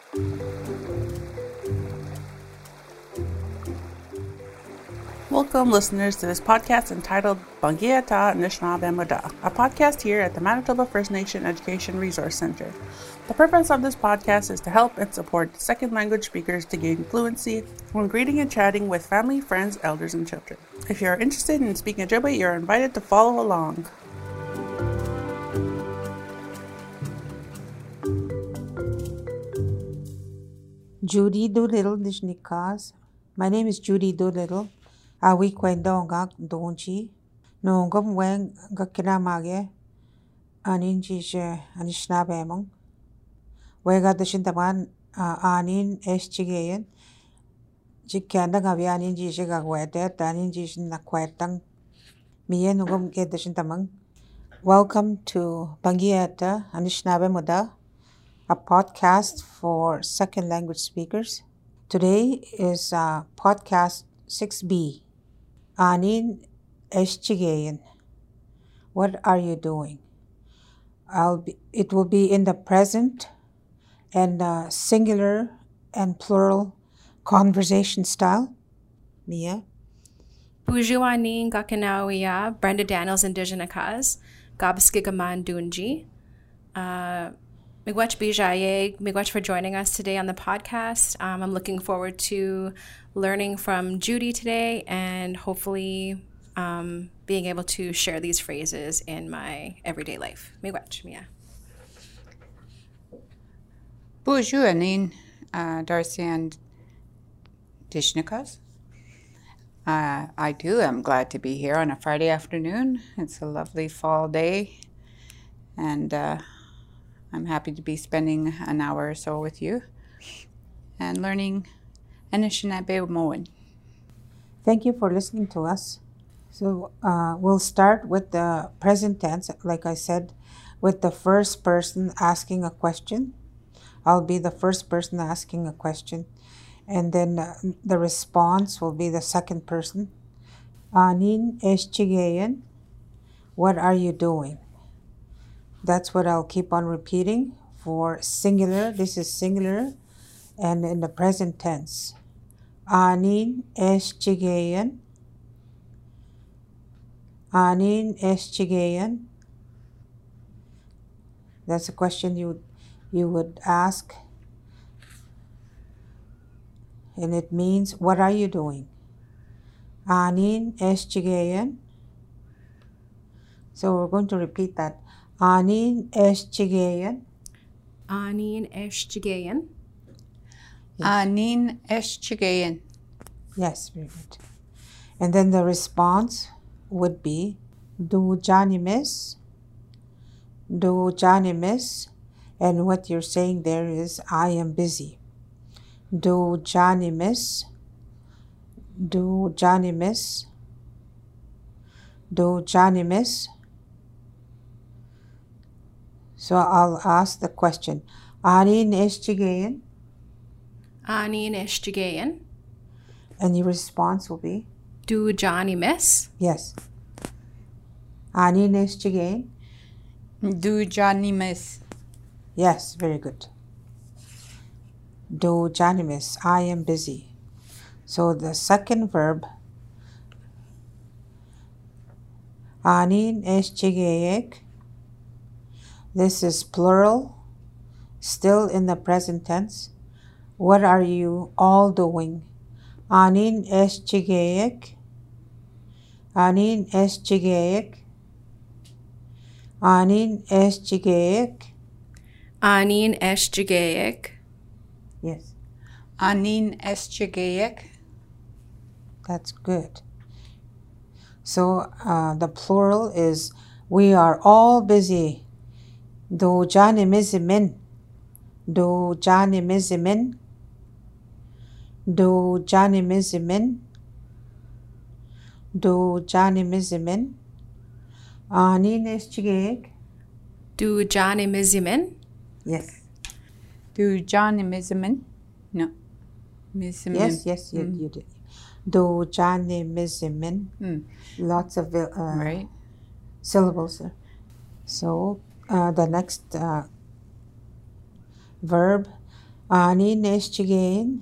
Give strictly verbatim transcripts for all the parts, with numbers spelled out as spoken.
Welcome, listeners, to this podcast entitled Bangiata Anishinaabe Muda, a podcast here at the Manitoba First Nation Education Resource Center. The purpose of this podcast is to help and support second language speakers to gain fluency when greeting and chatting with family, friends, elders, and children. If you are interested in speaking Ojibwe, you are invited to follow along. Judy Doolittle Nishnikas. My name is Judy Doolittle. Awi kwendonga donchi. No ngom weng gakinamage. Aninji she Anishinaabe mong. Wega dashintaman anin eschigayen. Jikanda gavi aninji she gagwete. Aninji she nakwetang. Miye nungom get dashintamang. Welcome to Bangiata Anishinaabe Muda, a podcast for second language speakers. Today is uh, podcast six B. Anin Eschigayen. What are you doing? I'll be, it will be in the present and uh, singular and plural conversation style. Mia? Bujuanin Gakanawia, Brenda Daniels Indigenikas, Gabskigaman Dunji. Uh Miigwech Bijaye, Miigwech for joining us today on the podcast. Um, I'm looking forward to learning from Judy today and hopefully um, being able to share these phrases in my everyday life. Miigwech, Mia. Bujuanin, uh, Darcy and Dishnikas. Uh, I too am glad to be here on a Friday afternoon. It's a lovely fall day, and uh, I'm happy to be spending an hour or so with you and learning Anishinaabe Moan. Thank you for listening to us. So uh, we'll start with the present tense, like I said, with the first person asking a question. I'll be the first person asking a question, and then uh, the response will be the second person. Anin eschigayen, what are you doing? That's what I'll keep on repeating for singular. This is singular and in the present tense. Anin eschigayen. Anin eschigayen. That's a question you you would ask. And it means, what are you doing? Anin eschigayen. So we're going to repeat that. Anin eschigayen. Anin Eschigayen. Anin Eschigayen. Yes, very good. And then the response would be, do Johnny miss? Do Johnny miss? And what you're saying there is, I am busy. Do Johnny miss? Do Johnny miss? Do Johnny miss? So I'll ask the question, Anin eschigayen? Anin Eschigayen. And your response will be? Do Johnny miss? Yes. Anin eschigayen? Do Johnny miss? Yes, very good. Do Johnny miss? I am busy. So the second verb, Anin eschigayek. This is plural, still in the present tense. What are you all doing? Anin eschigayek. Anin eschigayek. Anin eschigayek. Anin Eschigayic. Yes, Anin Eschigayic. that's good. So uh, the plural is, we are all busy. Do Johnny mizimin. Do Johnny mizimin. Do Johnny mizimin. Do Johnny mizimin. Anin eschigayek. Do Johnny Mizimin. Yes. Do Johnny Mizimin? No. Mizimin. Yes, yes, you, Mm. you did. Do Johnny mizimin. Mm. Lots of uh, Right. syllables. So uh, the next uh, verb, Anin Eshchigain.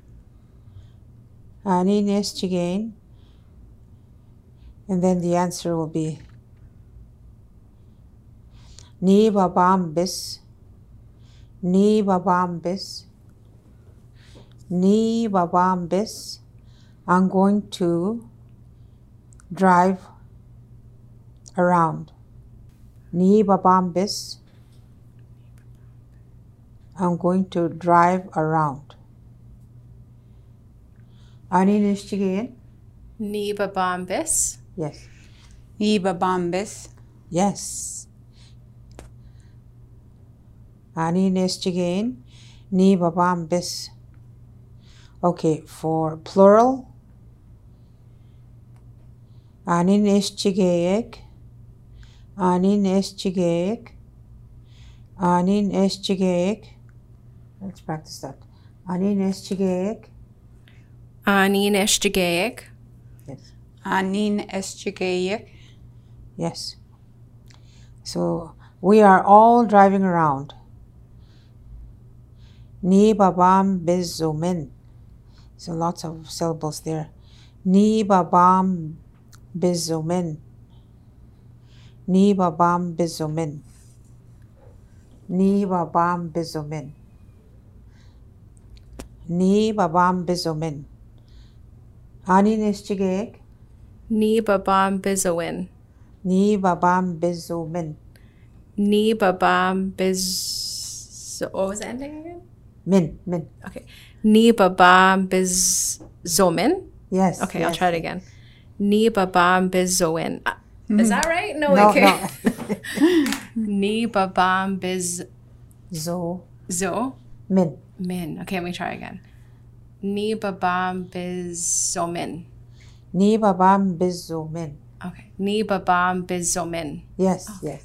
Anin Eshchigain. And then the answer will be Ni Babambis. Ni Babambis. Ni Babambis. I'm going to drive around. Ni Babambis. I'm going to drive around. Anin Eshchigain. Ni babambis. Yes. Ni babambis. Yes. Anin Eshchigain. Ni Babambis. Okay, for plural. Anin Eshchigaik. Anin Eshchigaik. Anin Eshchigaik. Let's practice that. Anin Eshchigaik. Anin eshtigaic. Yes. Anin Eshchigaik. Yes. So we are all driving around. Ni babam bizumin. So lots of syllables there. Ni babam bizumin. Ni babam bizumin. Ni babam bizumin. Ni babam bizumin. Anin Eshchigaik. Ni babam bizowin. Ni babam bizumin. Ni babam biz. What was the ending again? Min, min. Okay. Ni babam bizomin. Yes. Okay, yes. I'll try it again. Ni babam bizowin. Uh, Is that right? No, No, okay. no. Ni babam biz Zo, zo min. min. Okay, let me try again. Ni babam bizomin. Ni babam bizumin. Okay. Ni babam bizomin. Yes, yes.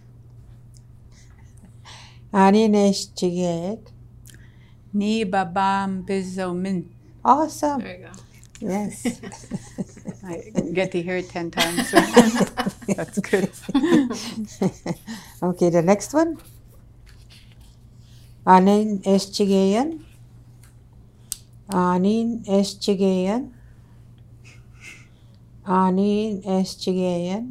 Anin Eshchigaik. Ni babam bizomin. Awesome. There you go. Yes. I get to hear it ten times. That's good. Okay, the next one. Anin Eshchigayan. Anin Eshchigayan. Anin Eshchigayan.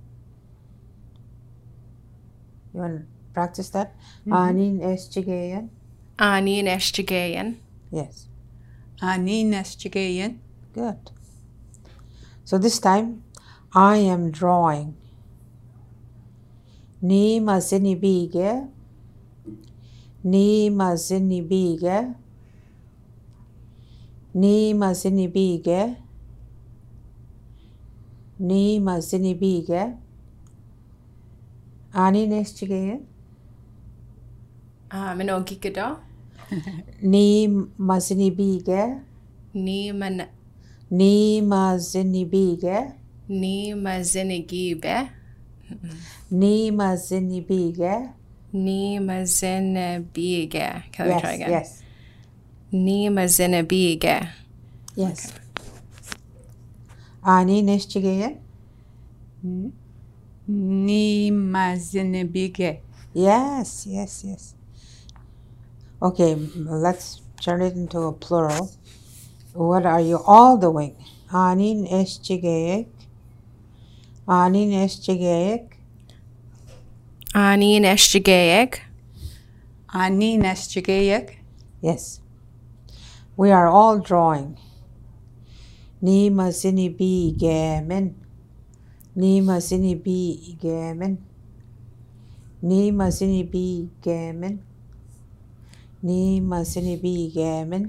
You want to practice that? Anin Eshchigayan. Anin eshtigayan. Yes. Anin Eshchigayan. Good. So this time, I am drawing. Ni mazini bige. Ni mazini bige. Ni mazini bige. Ni mazini bige. Anin Eshchigayan. Uh, Minogi gado. Ni mazini bige. Ni man. Ni mazini bige. Ni mazinigibe. Ni mazini bige. Ni mazinabige. Can we Yes, try again? yes, Ni mazinabige. yes. Anin Eshchigayan. Ni mazinabige. Yes, yes, yes. Okay, m- let's turn it into a plural. What are you all doing? Anin Eshchigaik. Anin Eshchigaik. Anin eshtigaic. Anin Eshchigaik. Yes. We are all drawing. Ni mazini bigemen. Ni mazini bigemen. Ni mazini bigemen. Ni mazini bigemen.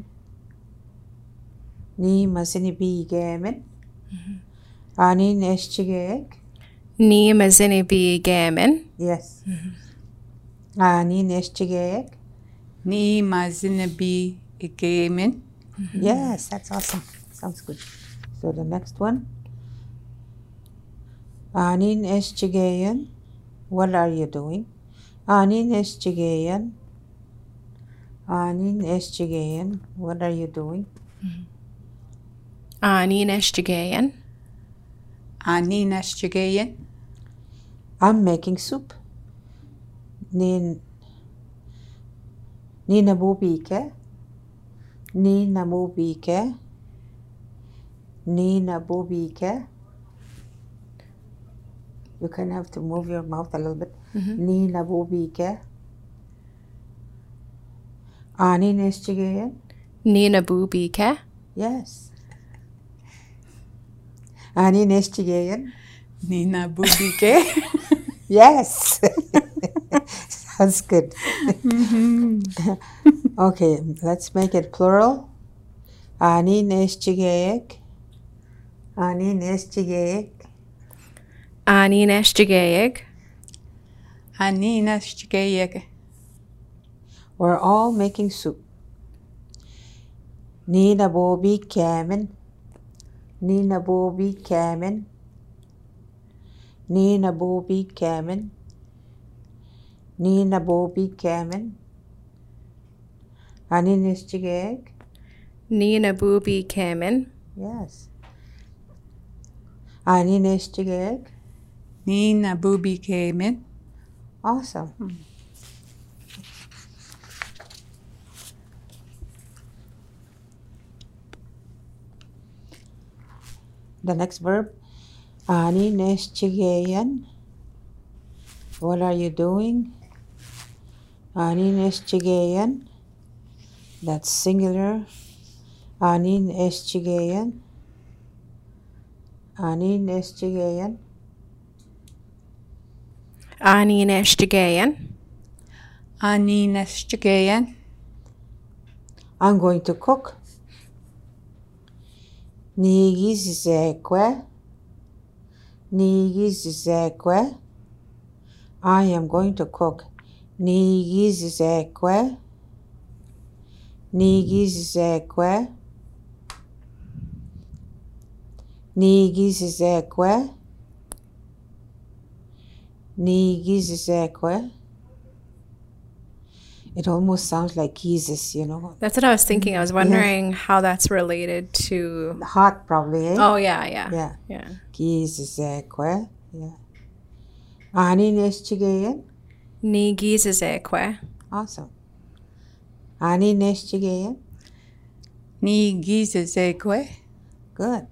Ni mazini bigemen. Anin Eshchigaik. Ni mazinibigamen. Yes. Anin Eshchigaik. Ni mazinabigamen. Yes, that's awesome. Sounds good. So the next one. Anin Eshchigayan. What are you doing? Anin Eshchigayan. Anin Eshchigayan. What are you doing? Anin eshtigayan. Anin Eshchigayan. I'm making soup. Nin Ni nabubike. Ni nabubike. Ni nabubike. You kind of have to move your mouth a little bit. Mm-hmm. Ni nabubike. Ani neshchigeyen. Ni nabubike. Yes. Ani neshchigeyen. Ni nabubike. Yes. Sounds good. Okay, let's make it plural. Ani neshchigeyek. Ani neshchigeyek. Ani neshchigeyek. Ani neshchigeyek. We're all making soup. Ni nabobi kamen. Ni nabobi kamen. Ni nabobi kamen. Ni nabobi kamen. Ani neshchigeyek. Ni nabubi kamen. Yes. Ani neshchigeyek. Ni nabubike men. Awesome. The next verb, ani neshchigeyen. What are you doing? Ani neshchigeyen. That's singular. Ani neshchigeyen. Ani neshchigeyen. Ani neshchigeyen. Ani neshchigeyen. I'm going to cook. Nigizekwe. Nigizekwe. I am going to cook. Nigizekwe. Nigizekwe. Nigizekwe. Nigizekwe. It almost sounds like Jesus, you know. That's what I was thinking. I was wondering how that's related to. Hot, probably, eh? Oh yeah, yeah, Yeah. yeah. Gizekwe. Yeah. Ani neshchigeyen. Ni gizezekwe. Awesome. Ani neshchigeyen. Ni gizezekwe. Good.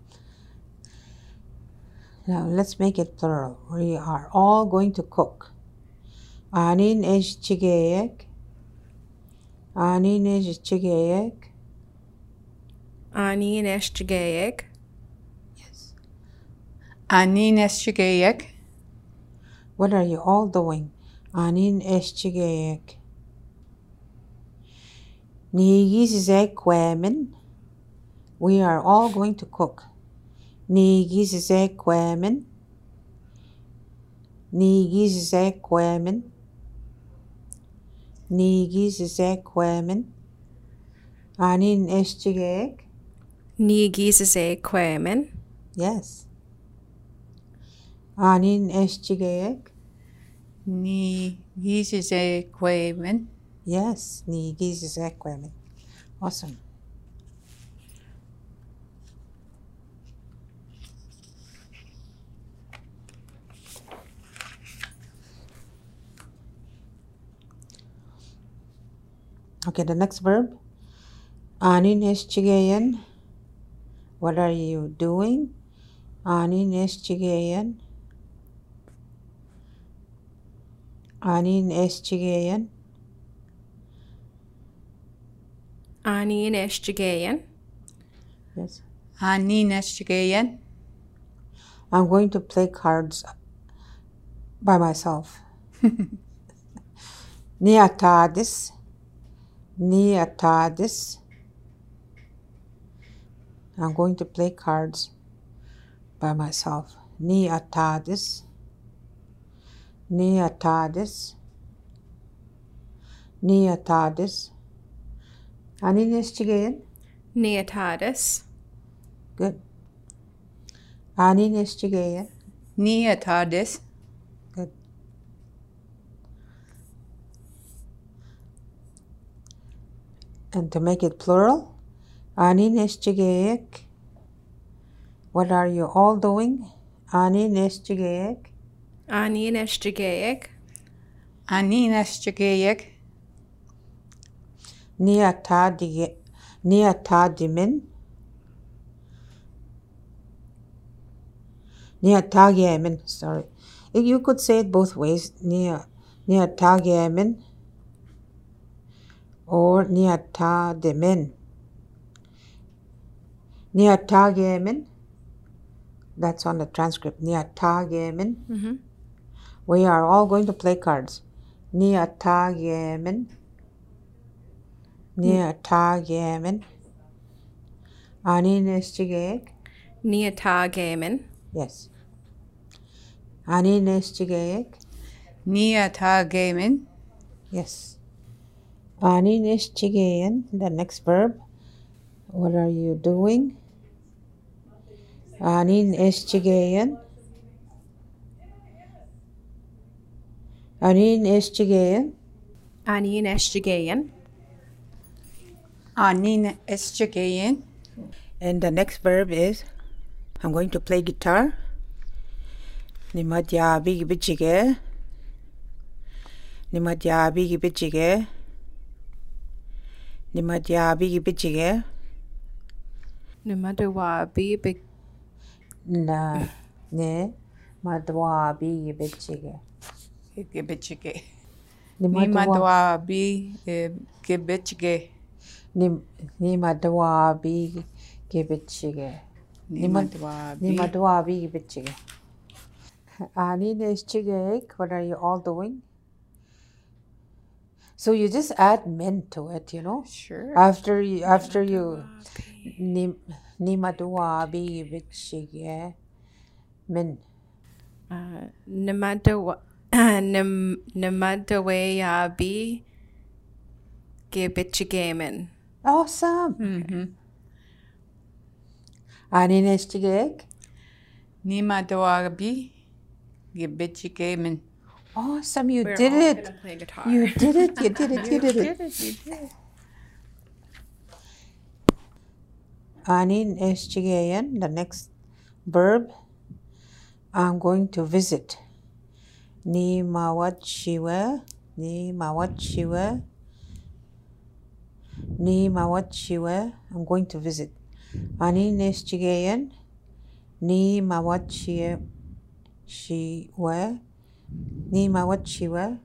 Now let's make it plural. We are all going to cook. Ani neshchigeyek. Ani neshchigeyek. Ani neshchigeyek. Yes. Ani neshchigeyek. What are you all doing? Ani neshchigeyek. Nigizekwemen. We are all going to cook. Nigizekwemen. Nigizekwemen. Nigizekwemen. Ani neshchigeyek. Ni gizezekwemen. Yes. Ani neshchigeyek. Ni gizezekwe men. Yes. Nigizekwemen. Awesome. Okay, the next verb. Ani neshchigeyen. What are you doing? Ani neshchigeyen. Ani neshchigeyen. Ani neshchigeyen. Yes. Ani neshchigeyen. I'm going to play cards by myself. Ni atadis. Ni atadis. I'm going to play cards by myself. Ni atadis. Ni atadis. Ni atadis. Ani neshchigeyen. Neotardis. Good. Ani neshchigeyen. Ni atardis. Good. And to make it plural, Ani neshchigeyek. What are you all doing? Ani neshchigeyek. Ani neshchigeyek. Ani neshchigeyek. Niatadige, niatadimin, niatagemin, sorry. You could say it both ways, nia, niatagemin or niatadimin. Niatagemin, that's on the transcript, niatagemin. Mm-hmm. We are all going to play cards. Niatagemin. Niatagemin. Aninestigek. Niatagemin. Yes. Aninestigek. Niatagemin. Yes. Aninestigeyen, the next verb. What are you doing? Aninestigeyen. Aninestigeyen. Anin eshtigayen. Anin eshtigayen. And the next verb is, I'm going to play guitar. Nimadyabi gibijige. Nimadyabi gibijige. Nimadyabi gibijige. Nimaduwabi big. Na ne madwabi gibijige. Gibijige. Nimadwa Nimadwabi gibijige. Nim nimadwabi gibijige. Nimadwabi. Nimadwabi gibijige. Anineschigek, what are you all doing? So you just add men to it, you know. Sure. After you, after you, nim nimadwabi gibijige, men. Uh, Nimadawa. Nim Nimadawayabi gibichigamen. Awesome. Mm-hmm. Anineschigek. Nimadwabi gibijige. Awesome, you We're did all it. gonna play guitar. You did it. You did it. You did it. Anineschigeen, the next verb. I'm going to visit. Ni mawachiwe. Ni mawachiwe. Ni mawachiwe. I'm going to visit. Anineschigeen. Ni mawachiwe. Shiwe. Ni mawachiwe.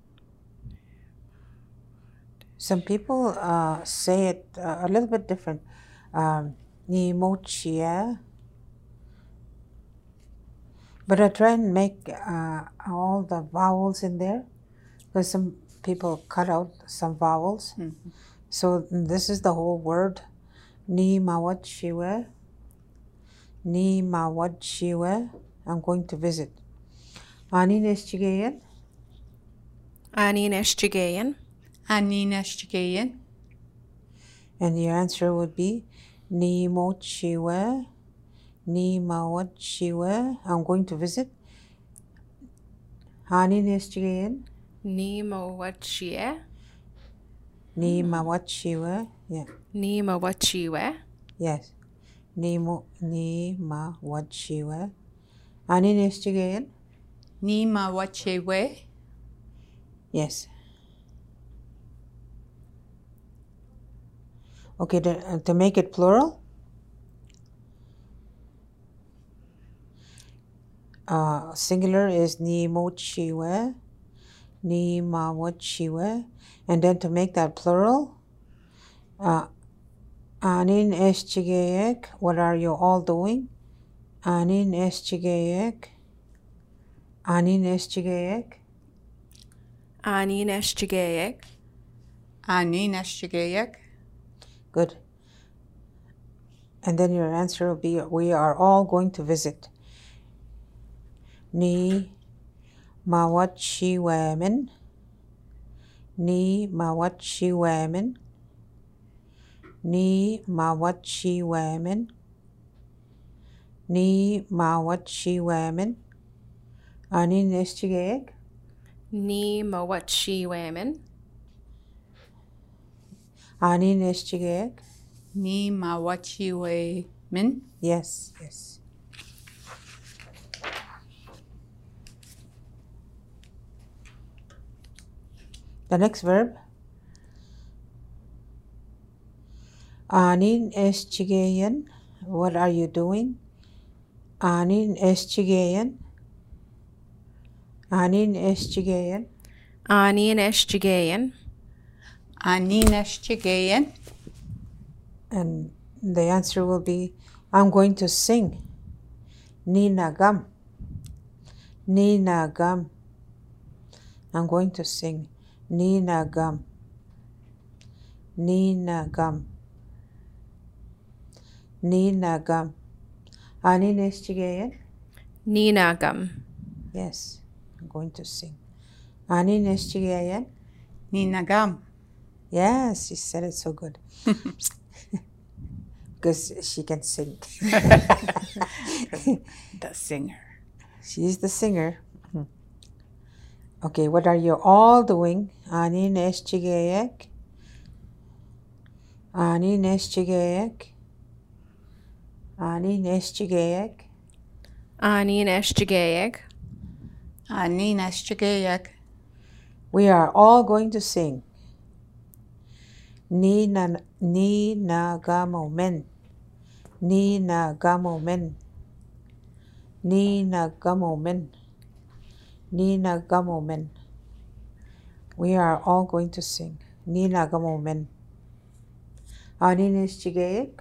Some people uh, say it uh, a little bit different. Um, ni mochie. But I try and make uh, all the vowels in there, because some people cut out some vowels. Mm-hmm. So this is the whole word. Ni mawachiwe. Ni mawachiwe. I'm going to visit. Anineschigeen. Anin eshtigayen. Anin eshtigayen. And your answer would be Ni mochiwe. Ni mawachiwe. I'm going to visit. Anineschigeen. Ni mawachie. Ni mawachiwe. Yeah. Ni mawachiwe. Yes. Ni mo ni mawachiwe. Anineschigeen. Nimawachewe. Yes. Okay, to, uh, to make it plural, uh, singular is ni mochiwe, ni mawachiwe, and then to make that plural, uh, anin eschigeyek, what are you all doing? Anin eschigeyek, anin eschigeyek. Anin eshtigayek. Anin eshtigayek. Good. And then your answer will be, we are all going to visit. Ni mawachiwemen. Ni mawachiwemen. Ni mawachiwemen. Ni mawachiwemen. Anin eschigeyek. Ni mawachiwemen. Anin eschigeyek. Ni mawachiwemen. Yes, yes. The next verb. Anin Eschigayan, what are you doing? Anin Eschigayan. Anin Eschigayan. Anin Eshjigayan. Anin Eshjigayan. And the answer will be, I'm going to sing. Ninagam. Ninagam. I'm going to sing. Ninagam. Ninagam. Ninagam. Anin Eschigayan. Ninagam. Yes, I'm going to sing. Anin Eschigayan. Ninagam. Yes, she said it so good. Because she can sing. The singer. She's the singer. Okay, what are you all doing? Anin Eschigayak. Anin Eschigayak. Anin Eschigayak. Anin Eshjigayak. Anin Eshjigayak. We are all going to sing. Ni na ni na gamo men. Ni na gamo men. Ni na gamo men. Ni na gamo men. We are all going to sing. Ni na gamo men. Anin Eschigayak.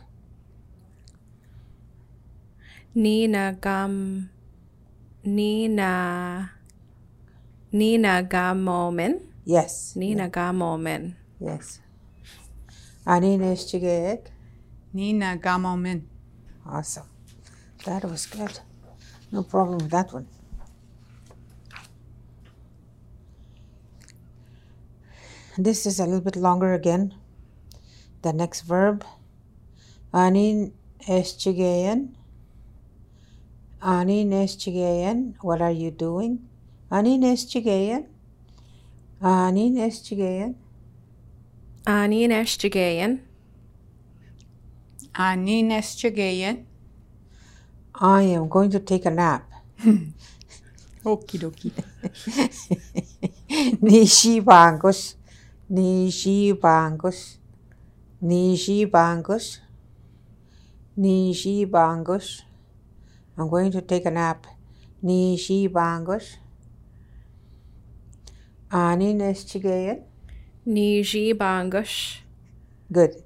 Ninagam. Nina. Ninagamomen. Yes. Ninagamomen. Yes. Anin Eschigayak. Ninagamomen. Awesome. That was good. No problem with that one. This is a little bit longer again. The next verb. Anin Eschigayan. Anin Eschigayan. What are you doing? Anin Eschigayan. Anin Eschigayan. Anin Eshjigayan. Anin Eshjigayan. I am going to take a nap. Okie dokie. Nishi Bangus. Nishi Bangus. Nishi Bangus. Nishi Bangus. I'm going to take a nap. Nishi Bangus. Anin Eschigayan. Niji Bangush. Good.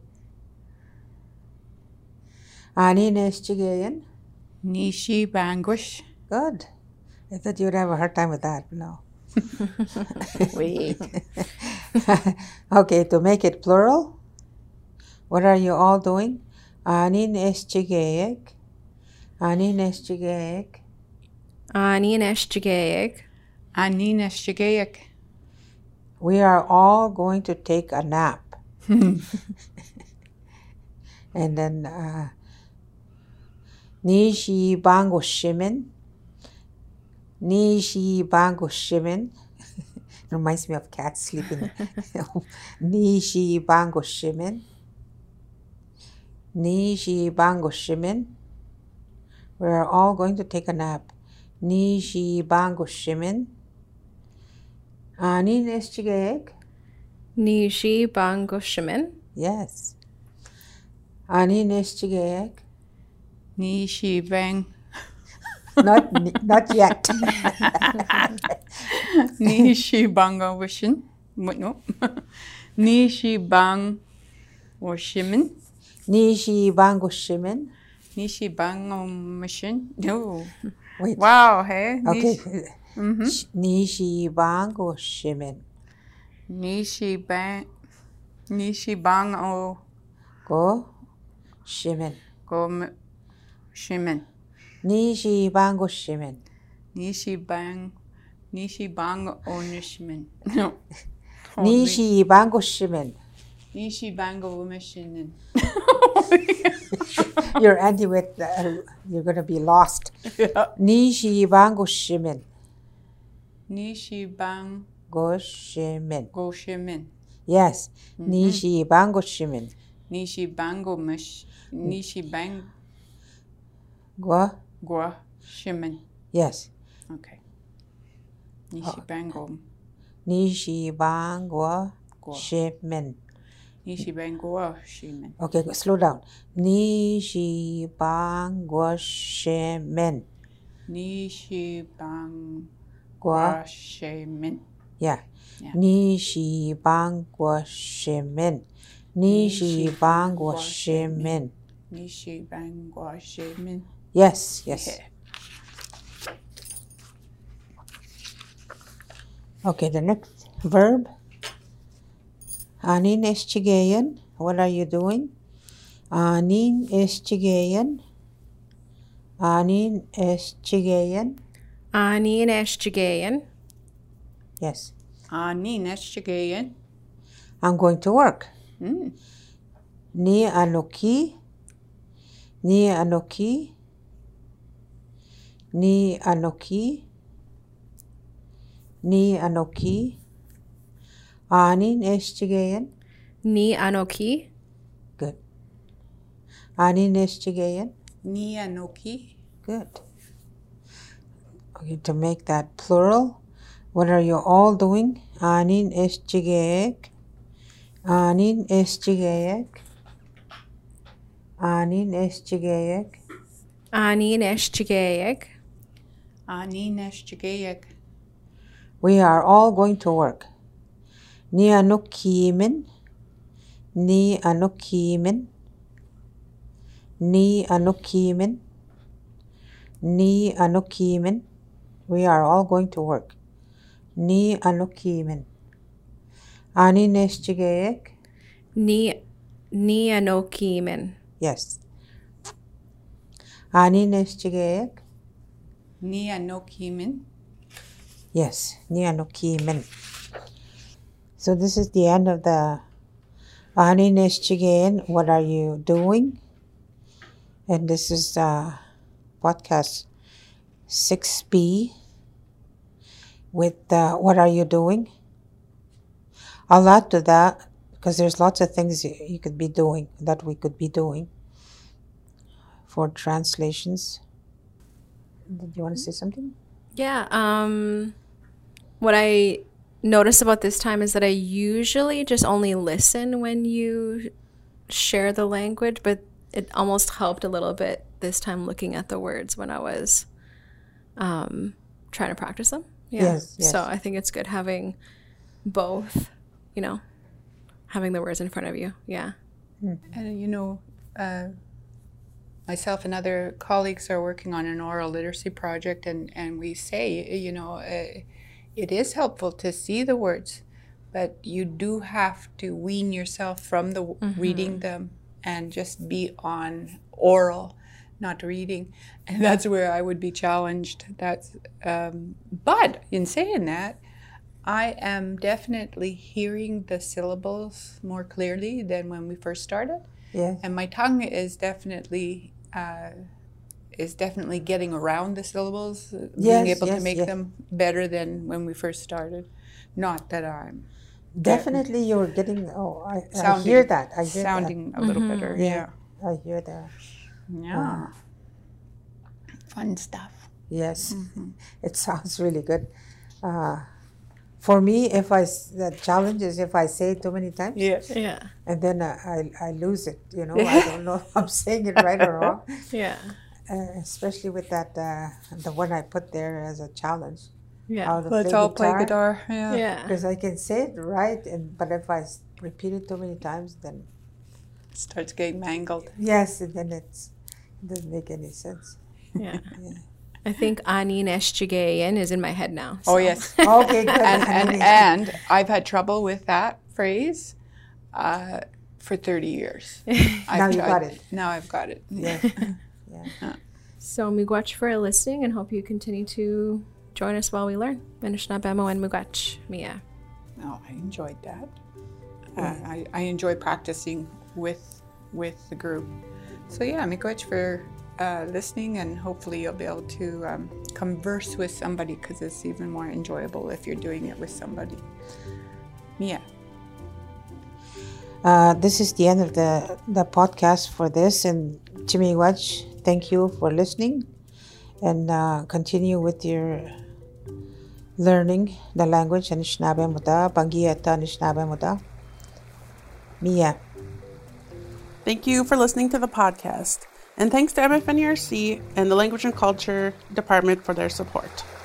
Anin Eschigayan. Nishi Bangush. Good. I thought you would have a hard time with that. No. Wait. Okay, to make it plural, what are you all doing? Anin Eschigayak. Anin Eschigayak. Anin Eshjigayak. Anin Eshjigayak. We are all going to take a nap. And then uh, Nishi Bango Shimin. Nishi Bango Shimin. Reminds me of cats sleeping. Nishi Bango Shimin. Nishi Bango Shimin. We are all going to take a nap. Nishi Bango Shimin. Anin Eschigayak. Niji Bangushimin. Yes. Anin Eschigayak. Nishi Bang. Not not yet. Nishi Bango Wishin. No. Nishi Bang Washimin. Nishi Bango Shimin. Nishi Bango Mission. No. Wait. Wow, hey? Okay. Mm-hmm. Sh- Nishi Bango Shimin. Nishi Bang. Nishi Bang O. Go Shimin. Go M- Shimin. Nishi Bango Shimin. Nishi Bang. Nishi Bang O Nishimin. No. Nishi Bango Shimin. Nishi Bang O Mission. You're anti with uh, you're gonna be lost. Yeah. Nishi Bango Shimin. Nishi Bang Go Shimin. Go Shimin. Yes. Nishi Bango Shimin. Nishi Bango Mish. Nishi Bang Go. Go Shimin. Yes. Okay. Nishi Bango. Nishi Bango Go. Shimin. Nishi bangwa shimen. Okay, go- slow down. Ni shi bang gua she men. Nishi bangwa Gua. shimen. Yeah. Yeah. Ni shi bang gua she men. Ni shi bang gua she men. Nishi bangwa shimen. Yes, yes. Okay, the next verb. Anin eschigayan. What are you doing? Anin eschigayan. Anin eschigayan. Anin eshjigayan. Yes. Ani neshchigayan. I'm going to work. Mm. Ni anoki. Ni anoki. Ni anoki. Ni anoki. Anin eschigayan. Ni anoki. Good. Anin eschigayan. Ni anoki. Good. Okay, to make that plural, what are you all doing? Anin eschigayak. Anin eschigayak. Anin eschigayak. Anin eshjigayak. Ani neshchigayak. We are all going to work. Ni anokimen. Ni anokimen. Ni anokimen. Ni anokimen. We are all going to work. Ni anokimen. Anin eschigayak. Ni ni anokimen. Yes. Anin eschigayak. Ni anokimen. Yes. Ni anokimen. So this is the end of the Anin eschigayan. What are you doing? And this is uh, podcast six B with uh, what are you doing? I'll add to that because there's lots of things you you could be doing that we could be doing for translations. Did you want to say something? Yeah. Um, what I notice about this time is that I usually just only listen when you share the language, but it almost helped a little bit this time looking at the words when I was um, trying to practice them. Yeah. Yes, yes. So I think it's good having both, you know, having the words in front of you. Yeah. And you know, uh, myself and other colleagues are working on an oral literacy project, and, and we say, you know, uh, it is helpful to see the words, but you do have to wean yourself from the Mm-hmm. reading them and just be on oral, not reading. And that's where I would be challenged. That's um, but in saying that, I am definitely hearing the syllables more clearly than when we first started. Yes. And my tongue is definitely uh, is definitely getting around the syllables, uh, being Yes, able to yes, make yes. them better than when we first started. Not that I'm Definitely you're getting, oh, I, I sounding hear that. I hear sounding a little better. that. Yeah, I hear that. yeah, fun stuff. Yes. It sounds really good. Uh, for me, if I, s- the challenge is if I say it too many times, Yes. Yeah. and then uh, I, I lose it, you know, I don't know if I'm saying it right or wrong, Yeah. uh, especially with that, uh, the one I put there as a challenge. Yeah. How to Let's play all guitar. play guitar. Yeah. Yeah. Because I can say it right, and but if I s- repeat it too many times, then Starts getting mangled. yes, and then it's, it doesn't make any sense. Yeah. Yeah. I think Anin Eshjigayan is in my head now. Oh so- yes. Okay, good. and and Anini. and I've had trouble with that phrase uh, for thirty years. I've Now you tried- got it. Now I've got it. Yeah. Yeah. So miigwech for listening, and hope you continue to join us while we learn. Anishinabemo and miigwech, Mia. No, I enjoyed that. Uh, I, I enjoy practicing with with the group. So yeah, miigwech for uh, listening, and hopefully you'll be able to um, converse with somebody, because it's even more enjoyable if you're doing it with somebody. Mia. Uh, this is the end of the, the podcast for this. And Chimiwaj, thank you for listening. And uh, continue with your learning the language. Anishinaabe Muda, Bangieta Anishinaabe Muda. Mia. Thank you for listening to the podcast. And thanks to M F N E R C and the Language and Culture Department for their support.